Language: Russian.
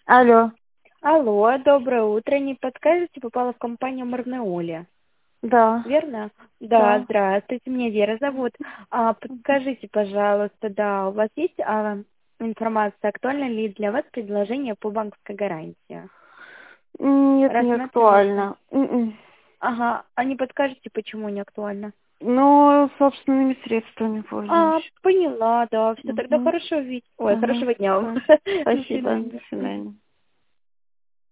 Алло. Алло, доброе утро. Не подскажете, попала в компанию Марнеоли, Да, верно? Да, да. здравствуйте, меня Вера зовут. Подскажите, пожалуйста, да, у вас есть информация, актуально ли для вас предложение по банковской гарантии? Нет, не Рассматриваете? актуально. М-м. Ага, а не подскажете, почему не актуально? Но собственными средствами пользуюсь. Поняла, да. Все, тогда Угу. хорошего Ага. хорошего дня вам. Да. До Спасибо. свидания. До свидания.